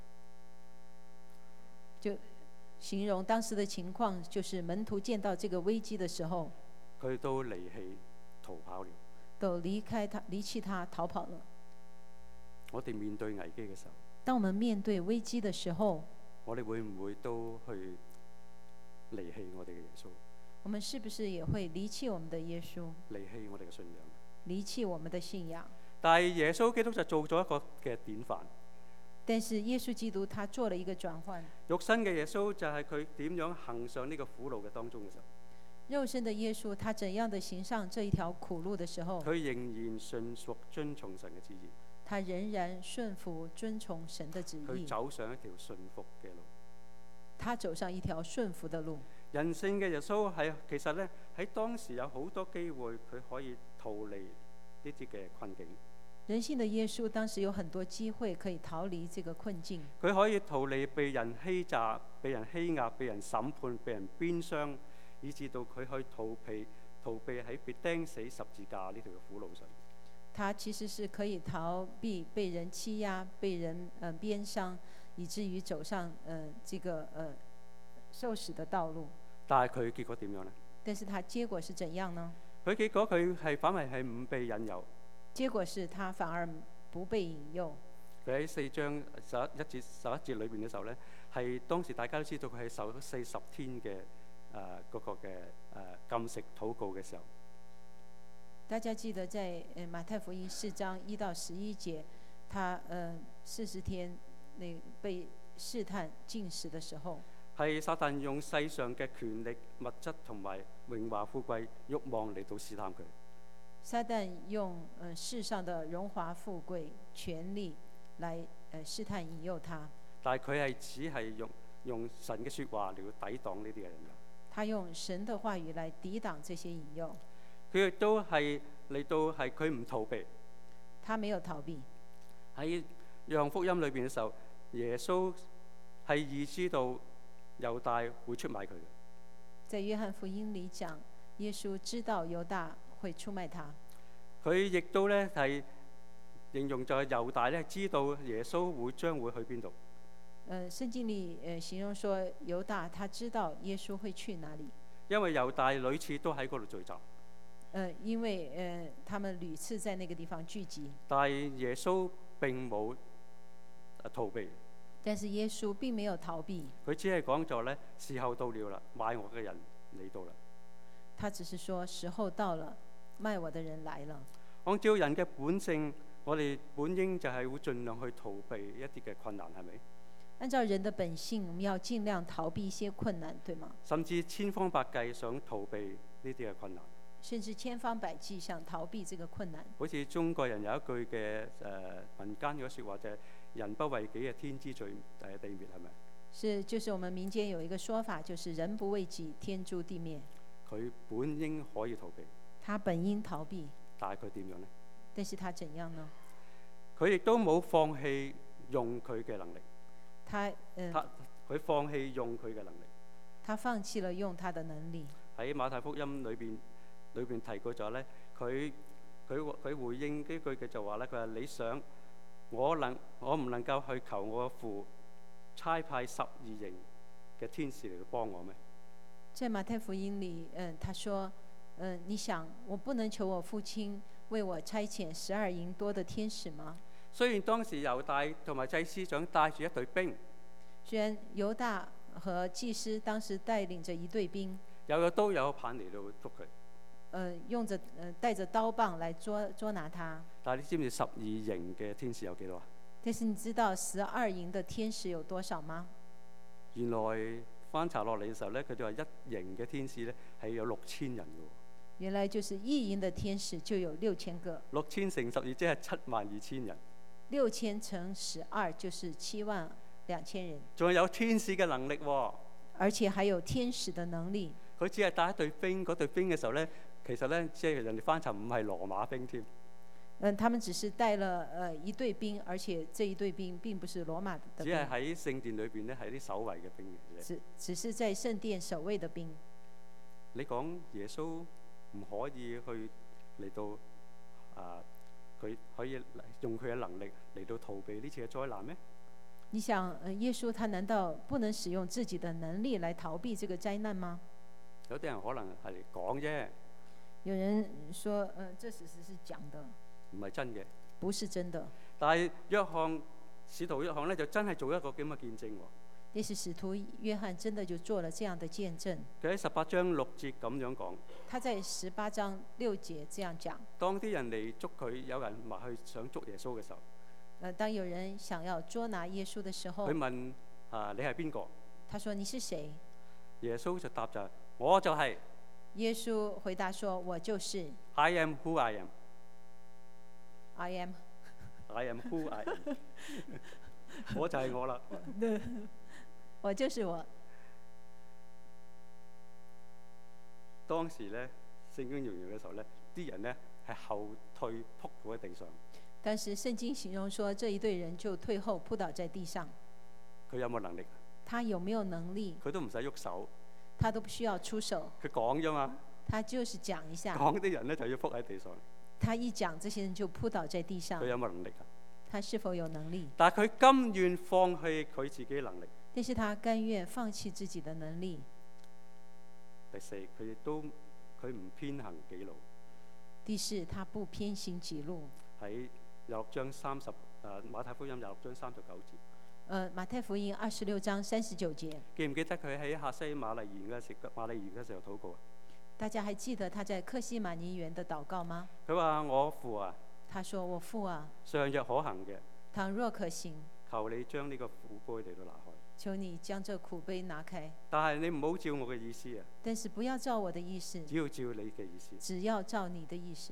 就形容當時的情況，就是門徒見到這個危機的時候， 佢都離棄逃跑了， 都離開他離棄他逃跑了。 我哋面對危機嘅時候， 當我們面對危機的時候， 我哋會唔會都去離棄我哋嘅耶穌？ 我們是不是也會離棄我們的耶穌？ 離棄我哋嘅信仰？ 離棄我們的信仰？ 但係耶穌基督就做咗一個嘅典範。 但是耶穌基督他做了一個轉換。 肉身嘅耶穌就係佢點樣行上呢個苦路嘅當中嘅時候。 肉身的耶穌他怎樣的行上這一條苦路的時候， 佢仍然順服遵從神嘅旨意。 他仍然順服遵從神的旨意。 佢走上一條順服嘅路。 他走上一條順服的路。 人性嘅耶穌係其實咧喺當時有好多機會，佢可以逃離呢啲嘅困境。 人性的耶穌當時有很多機會可以逃離這個困境。 佢可以逃離被人欺詐、被人欺壓、被人審判、被人鞭傷，以致到佢去逃避逃避喺被釘死十字架呢條苦路上。 他其實是可以逃避被人欺壓、被人呃鞭傷，以至於走上呃這個呃受死的道路。 但係佢結果點樣呢？ 但是他結果是怎樣呢？ 佢結果佢係反為係唔被引誘。 結果是他反而不被引誘。 佢喺四章十一節十一節裏邊嘅時候咧，係當時大家都知道佢係受咗四十天嘅誒嗰個嘅誒、呃、禁食禱告嘅時候。 大家記得在誒馬太福音四章一到十一節，他誒四十天那被試探禁食的時候， 係撒旦用世上嘅權力、物質同埋榮華富貴、慾望嚟到試探佢。 撒旦用呃世上的榮華富貴、權力來呃試探引誘他。 但係佢係只係用用神嘅説話嚟到抵擋呢啲嘅人。 他用神的話語來抵擋這些引誘。 佢亦都係嚟到係佢唔逃避。 他沒有逃避。 喺約翰福音裏邊嘅時候，耶穌係預知到猶大會出賣佢嘅。 在約翰福音裏講，耶穌知道猶大會出賣他。 佢亦都咧係形容就係猶大咧知道耶穌會將會去邊度。 呃，聖經裏呃形容說猶大他知道耶穌會去哪裡。 因為猶大屢次都喺嗰度聚集。 呃，因為呃他們屢次在那個地方聚集。 但係耶穌並冇逃避。 但是耶穌並沒有逃避。 佢只係講咗咧，時候到了啦，賣我嘅人嚟到啦。 他只是說時候到了，賣我的人來了。 按照人嘅本性，我哋本應就係會盡量去逃避一啲嘅困難，係咪？ 按照人的本性，我們要盡量逃避一些困難，對嗎？ 甚至千方百計想逃避呢啲嘅困難。 甚至千方百計想逃避這個困難。 好似中國人有一句嘅誒、呃、民間嘅説話就係、是：人不為己，嘅天誅地誒地滅，係咪？ 是，就是我們民間有一個說法，就是人不為己，天誅地滅。 佢本應可以逃避。 他本應逃避。 但係佢點樣呢？ 但是他怎樣呢？ 佢亦都冇放棄用佢嘅能力。 他嗯， 他佢放棄用佢嘅能力。 他放棄了用他的能力。 喺馬太福音裏邊裏邊提過咗咧，佢佢佢回應呢句嘅就話咧，佢話你想我能我唔能夠去求我父差派十二營嘅天使嚟到幫我咩？ 在馬太福音裏，嗯，他說，嗯，你想我不能求我父親為我差遣十二營多的天使嗎？ 雖然當時猶大同埋祭司長帶住一隊兵， 雖然猶大和祭司當時帶領着一隊兵， 有個刀有個棒嚟到捉佢， 呃，用着呃帶着刀棒來捉捉拿他。 但係你知唔知十二營嘅天使有幾多啊？ 但是你知道十二營的天使有多少嗎？ 原來翻查落嚟嘅時候咧，佢哋話一營嘅天使咧係有六千人嘅喎。 原來就是一營的天使就有六千個， 六千乘十二即係七萬二千人。 六千乘十二就是七萬兩千人。 仲有天使嘅能力喎、哦。 而且還有天使的能力。 佢只係帶一隊兵，嗰隊兵嘅時候咧，其實咧即係人哋翻查唔係羅馬兵添。 嗯，他們只是帶了呃一隊兵，而且這一隊兵並不是羅馬的兵。 只係喺聖殿裏邊咧係啲守衛嘅兵嘅啫。 只只是在聖殿守衛的兵。 你講耶穌唔可以去嚟到啊？佢可以用佢嘅能力嚟到逃避呢次嘅災難咩？ 你想，耶穌他難道不能使用自己的能力來逃避這個災難嗎？ 有啲人可能係講啫。 有人說，呃，這事實是講的， 唔係真嘅。 不是真的。 但係約翰使徒約翰咧就真係做一個咁嘅見證喎。 但是使徒約翰真的就做了這樣的見證。 佢喺十八章六節咁樣講。 他在十八章六節這樣講。當啲人嚟捉佢，有人埋去想捉耶穌嘅時候， 呃，當有人想要捉拿耶穌的時候， 佢問啊，你係邊個？ 他說你是誰？ 耶穌就答就我就係、是。 耶穌回答說我就是。 I am who I am。 I am。 I am who I am。我就係我啦。 我就是我。 當時咧，聖經形容嘅時候咧，啲人咧係後退撲倒喺地上。 但是聖經形容說，這一隊人就退後撲倒在地上。 佢有冇能力？ 他有沒有能力？ 佢都唔使喐手。 他都不需要出手。 佢講啫嘛。 他就是講一下。 講啲人咧就要撲喺地上。 他一講，這些人就撲倒在地上。 佢有冇能力啊？ 他是否有能力？ 但係佢甘願放棄佢自己嘅能力。 但是他甘願放棄自己的能力。 第四，佢亦都佢唔偏行己路。 第四，他不偏行己路。 喺廿六章三十，誒馬太福音廿六章三十九節。 誒馬太福音二十六章三十九節。 記唔記得佢喺客西馬尼園嘅時馬尼園嘅時候禱告啊？ 大家還記得他在客西馬尼園的禱告嗎？ 佢話：我父啊。 他說：我父啊。 尚若可行嘅。 倘若可行。 求你將呢個苦杯嚟到拿開。 求你將這苦杯拿開。 但係你唔好照我嘅意思啊。 但是不要照我的意思。 只要照你嘅意思。 只要照你的意思。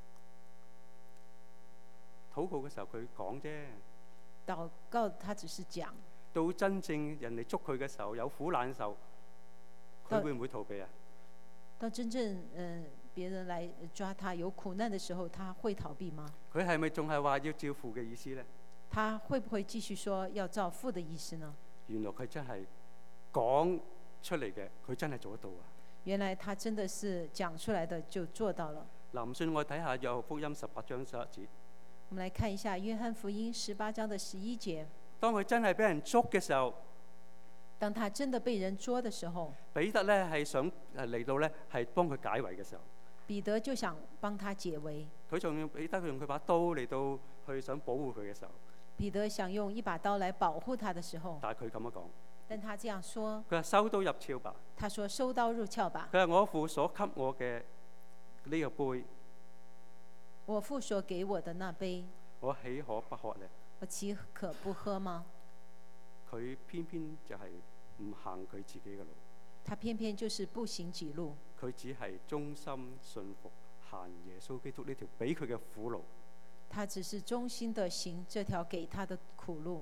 禱告嘅時候佢講啫。 禱告他只是講。 到真正人哋捉佢嘅時候，有苦難受，佢會唔會逃避啊？ 到真正嗯、呃、別人來抓他有苦難的時候，他會逃避嗎？ 佢係咪仲係話要照父嘅意思咧？ 他會不會繼續說要照父的意思呢？ 原來佢真係講出嚟嘅，佢真係做得到啊！ 原來他真的是講出來的就做到了。 嗱，唔信我睇下約翰福音十八章十一節。 我們來看一下約翰福音十八章的十一節。 當佢真係俾人捉嘅時候， 當他真的被人捉的時候， 彼得咧係想誒嚟到咧係幫佢解圍嘅時候， 彼得就想幫他解圍。 佢仲要彼得佢用佢把刀嚟到去想保護佢嘅時候， 彼得想用一把刀來保護他的時候， 但係佢咁樣講， 但他這樣說， 佢話收刀入鞘吧。 他說收刀入鞘吧。 佢話我父所給我嘅呢個杯， 我父所給我的那杯， 我豈可不喝呢？ 我豈可不喝嗎？ 佢偏偏就係唔行佢自己嘅路。 他偏偏就是不行己路。 佢只係忠心信服行耶穌基督呢條俾佢嘅苦路。 他只是忠心的行這條給他的苦路。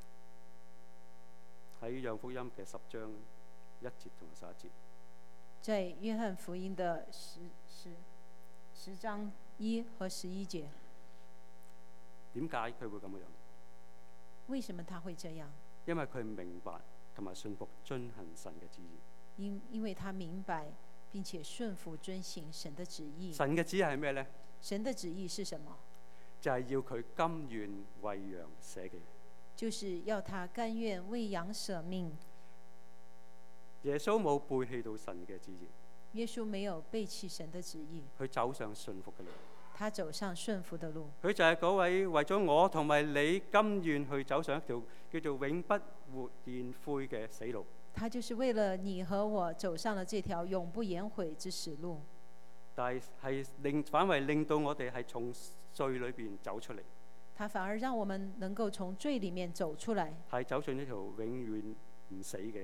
喺約翰福音嘅十章一節同埋十一節。 在約翰福音的十十十章一和十一節。 點解佢會咁樣？ 為什麼他會這樣？ 因為佢明白同埋信服遵行神嘅旨意。 因因為他明白並且順服遵行神的旨意。 神嘅旨意係咩呢？ 神的旨意是什麼？ 就係要佢甘願為羊捨己。 就是要他甘願為羊捨命。 耶穌冇背棄到神嘅旨意。 耶穌沒有背棄神的旨意。 佢走上順服嘅路。 他走上順服的路。 佢就係嗰位為咗我同埋你甘願去走上一條叫做永不活現悔嘅死路。 他就是為了你和我走上了這條永不言悔之死路。 但係係令反為令到我哋係從罪裏邊走出嚟。 他反而讓我們能夠從罪裡面走出來。 係走進一條永遠唔死嘅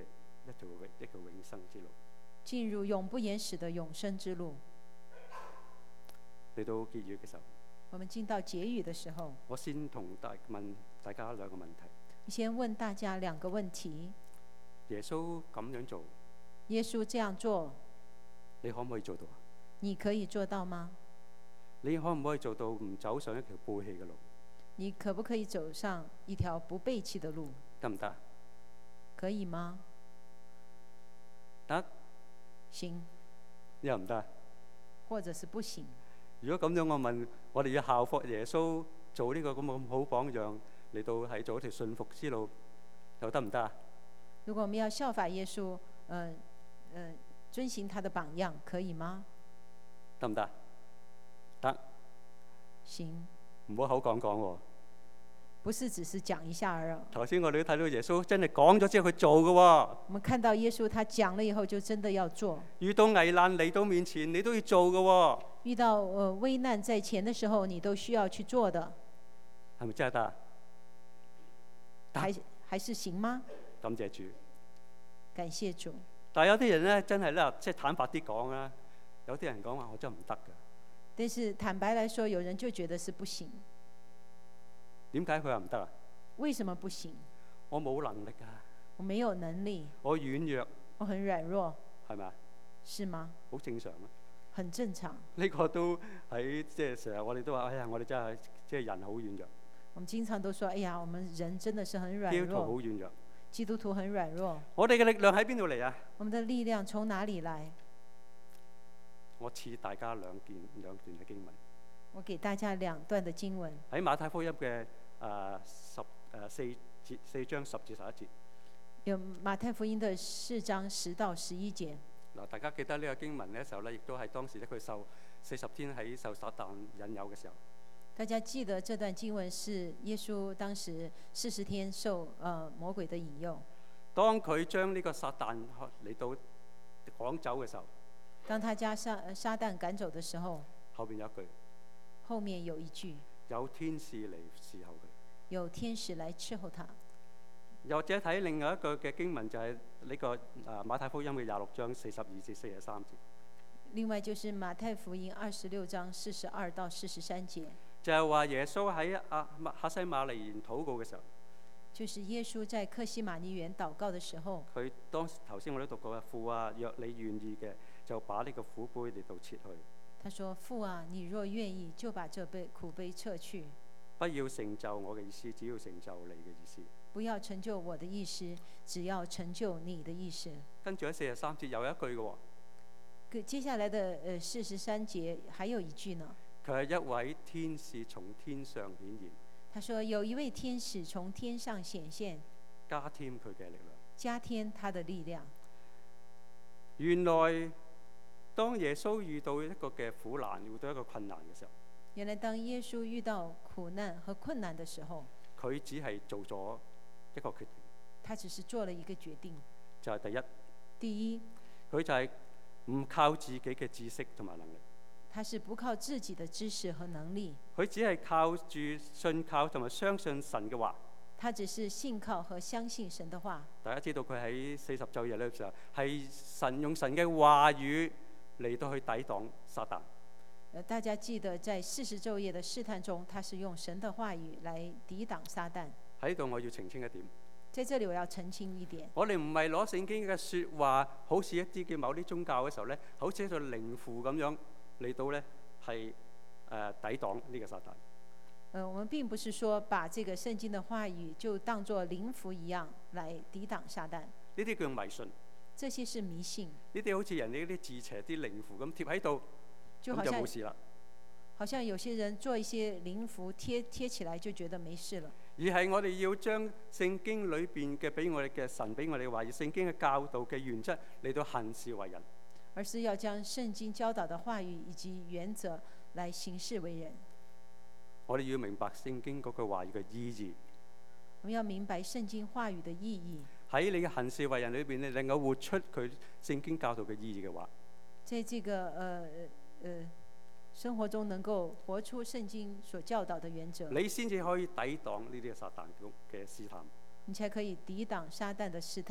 一條永一條永生之路。 進入永不言死的永生之路。 嚟到結語嘅時候， 我們進到結語的時候， 我先同大問大家兩個問題。 先問大家兩個問題。 耶穌咁樣做， 耶穌這樣做， 你可唔可以做到啊？ 你可以做到嗎？ 你可唔可以做到唔走上一條背棄嘅路？ 你可不可以走上一條不背棄的路？ 得唔得？ 可以嗎？ 得。 行。 又唔得？ 或者是不行？ 如果咁樣，我問我哋要效法耶穌做呢個咁咁好榜樣，嚟到係做一條順服之路，又得唔得啊？ 如果我們要效法耶穌，嗯、呃、嗯、呃，遵行他的榜樣，可以嗎？ 得唔得？得。 行。 唔好口講講喎。 不是只是講一下而已。 頭先我哋都睇到耶穌真係講咗之後佢做嘅喎。 我們看到耶穌他講了以後就真的要做。 遇到危難嚟到面前，你都要做嘅喎。 遇到呃危難在前的時候，你都需要去做的。 係咪真係得？ 還還是行嗎？ 感謝主。 感謝主。 但係有啲人咧，真係咧，即係坦白啲講啦。有啲人講話我真係唔得㗎。 但是坦白來說，有人就覺得是不行。 點解佢話唔得啊？ 為什麼不行？ 我冇能力啊。 我沒有能力。 我軟弱。 我很軟弱。 係咪啊？ 是嗎？ 好正常啊。 很正常。 呢個都喺即係成日我哋都話，哎呀，我哋真係即係人好軟弱。 我們經常都說，哎呀，我們人真的是很軟弱。 基督徒好軟弱。 基督徒很軟弱。 我哋嘅力量喺邊度嚟啊？ 我們的力量從哪裡來？ 我賜大家兩件兩段嘅經文。 我給大家兩段的經文。 喺馬太福音嘅誒、呃、十誒、呃、四節四章十至十一節。 有馬太福音的四章十到十一節。 嗱，大家記得呢個經文嘅時候咧，亦都係當時咧佢受四十天喺受撒旦引誘嘅時候。 大家記得這段經文是耶穌當時四十天受呃魔鬼的引誘。 當佢將呢個撒旦嚟到趕走嘅時候， 當他將撒撒旦趕走的時候， 後邊有一句， 後面有一句， 有天使嚟侍候佢， 有天使來伺候他。 又或者睇另外一句嘅經文就係呢個誒馬太福音嘅廿六章四十二至四十三節。 另外就是馬太福音二十六章四十二到四十三節。 就係話耶穌喺阿客西馬尼園禱告嘅時候， 就是耶穌在客西馬尼園禱告嘅時候， 佢當時頭先我都讀過嘅，父啊，若你願意嘅，就把呢個苦杯嚟到撤去。 他說：父啊，你若願意，就把這杯苦杯撤去。 不要成就我嘅意思，只要成就你嘅意思。 不要成就我的意思，只要成就你的意思。 跟住喺四十三節有一句嘅喎。 接下來的誒四十三節還有一句呢。 佢係一位天使從天上顯現。 他說有一位天使從天上顯現， 加添佢嘅力量。 加添他的力量。 原來當耶穌遇到一個嘅苦難，遇到一個困難嘅時候， 原來當耶穌遇到苦難和困難的時候， 佢只係做咗一個決定。 他只是做了一個決定。 就係第一。 第一。 佢就係唔靠自己嘅知識同埋能力。 他是不靠自己的知識和能力。 佢只係靠住信靠同埋相信神嘅話。 他只是信靠和相信神的話。 大家知道佢喺四十晝夜嘅時候，係神用神嘅話語嚟到去抵擋撒旦。 大家記得在四十晝夜的試探中，他是用神的話語來抵擋撒旦。 喺度我要澄清一點。 在這裡我要澄清一點。 我哋唔係攞聖經嘅説話，好似一啲嘅某啲宗教嘅時候咧，好似一個靈符咁樣嚟到咧係誒抵擋呢個撒旦。 呃，我們並不是說把這個聖經的話語就當作靈符一樣來抵擋撒旦。 呢啲叫迷信。 這些是迷信。 呢啲好似人哋啲字邪啲靈符咁貼喺度，咁就冇事啦。 好像有些人做一些靈符貼貼起來就覺得沒事了。 而係我哋要將聖經裏邊嘅俾我哋嘅神俾我哋話，聖經嘅教導嘅原則嚟到行事為人。 而是要將聖經教導的話語以及原則來行事為人。 我哋要明白聖經嗰句話語嘅意義。 我們要明白聖經話語的意義。 喺你嘅行事為人裏邊，你能夠活出佢聖經教導嘅意義嘅話， 在這個呃呃生活中能夠活出聖經所教導的原則， 你先至可以抵擋呢啲嘅撒旦嘅試探。 你才可以抵擋撒旦的試探。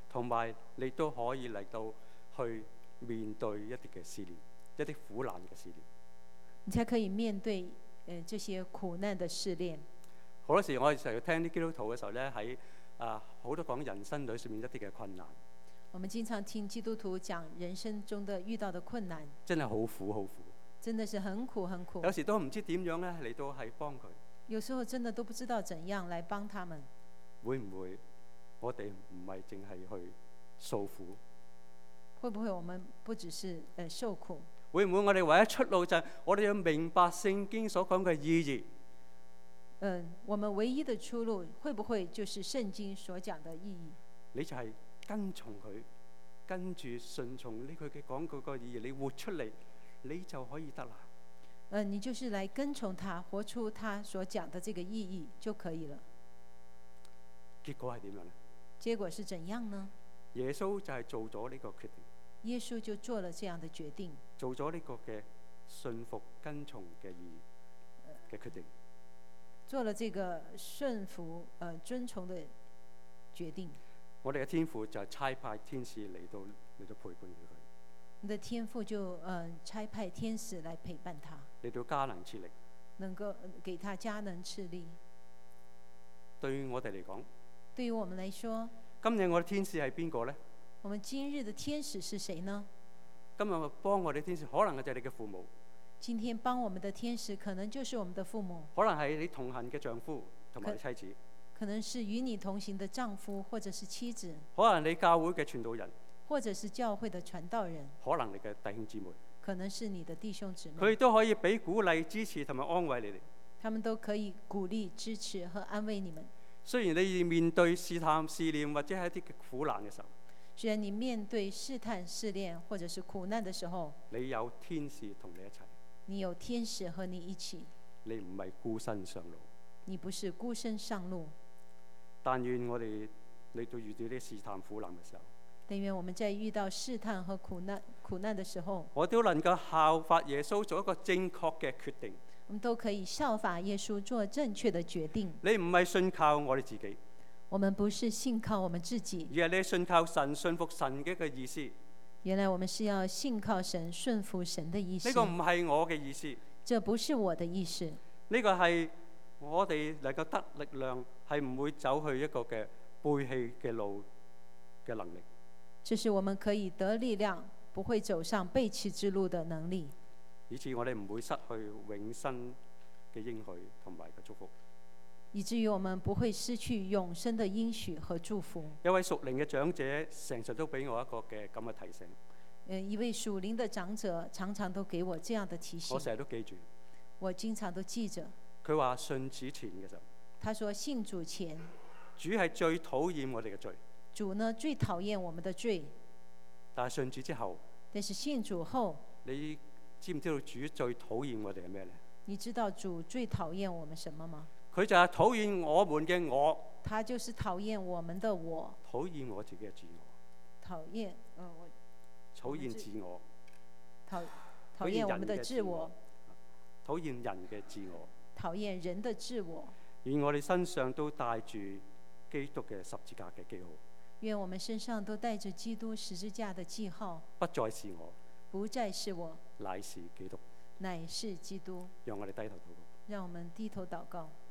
同埋你都可以嚟到去面對一啲嘅試煉，一啲苦難嘅試煉。 你才可以面對誒、呃、這些苦難的試煉。 好多時我哋成日聽啲基督徒嘅時候咧，喺啊好多講人生裏上面一啲嘅困難。 我們經常聽基督徒講人生中的遇到的困難， 真係好苦好苦。 真的是很苦很苦。 有時都唔知點樣咧嚟到係幫佢。 有時候真的都不知道怎樣來幫他們。 會唔會我哋唔係淨係去訴苦？ 會不會我們不只是誒、呃、受苦？ 會唔會我哋唯一出路就係我哋要明白聖經所講嘅意義？ 嗯、呃，我們唯一的出路會不會就是聖經所講的意義？ 你就係跟從佢，跟住順從呢佢嘅講句個意義，你活出嚟，你就可以得啦。 嗯、呃，你就是來跟從他，活出他所講的這個意義就可以了。 結果係點樣呢？ 結果是怎樣呢？ 耶穌就係做咗呢個決定。 耶穌就做了這樣的決定， 做咗呢個嘅信服跟從嘅意嘅決定， 做了這個順服、呃遵從的決定。 我哋嘅天父就係差派天使嚟到嚟到陪伴佢。 你的天父就呃差派天使來陪伴他， 嚟到加能賜力， 能夠給他加能賜力。 對於我哋嚟講， 對於我們來說， 今日我哋天使係邊個呢？ 我們今日的天使是誰呢？ 今日幫我哋天使，可能就係你嘅父母。 今天幫我們的天使，可能就是我們的父母。 可能係你同行嘅丈夫同埋妻子。 可能是與你同行的丈夫或者是妻子。 可能你教會嘅傳道人。 或者是教會的傳道人。 可能你嘅弟兄姊妹。 可能是你的弟兄姊妹。 佢都可以俾鼓勵、支持同埋安慰你哋。 他們都可以鼓勵、支持和安慰你們。 雖然你面對試探、試煉或者係一啲嘅苦難嘅時候。 雖然你面對試探、試煉或者是苦難的時候， 你有天使同你一齊。 你有天使和你一起。 你唔係孤身上路。 你不是孤身上路。 但願我哋嚟到遇到啲試探苦難嘅時候， 但願我們在遇到試探和苦難苦難的時候， 我都能夠效法耶穌做一個正確嘅決定。 我們都可以效法耶穌做正確的決定。 你唔係信靠我哋自己。 我們不是信靠我們自己， 而係你信靠神、信服神嘅一個意思。 原來我們是要信靠神、順服神的意思。 呢個唔係我嘅意思。 這不是我的意思。 呢個係我哋能夠得力量，係唔會走去一個嘅背棄嘅路嘅能力。 這是我們可以得力量，不會走上背棄之路的能力。 以致我哋唔會失去永生嘅應許同埋嘅祝福。 以至於我們不會失去永生的應許和祝福。 一位屬靈嘅長者成日都俾我一個嘅咁嘅提醒。 誒，一位屬靈的長者常常都給我這樣的提醒。 我成日都記住。 我經常都記着。 佢話信主前嘅時候。 他說信主前。 主係最討厭我哋嘅罪。 主呢最討厭我們的罪。 但係信主之後。 但是信主後。 你知唔知道主最討厭我哋係咩呢？ 你知道主最討厭我們什麼嗎？ 佢就係討厭我們嘅我。 他就是討厭我們的我。 討厭我自己嘅自我。 討厭，嗯，我。 討厭自我。 討討厭我們的自我。 討厭人嘅自我。 討厭人的自我。 願我哋身上都帶住基督嘅十字架嘅記號。 願我們身上都帶着基督十字架的記號。 不再是我。 不再是我。 乃是基督。 乃是基督。 讓我哋低頭禱告。 讓我們低頭禱告。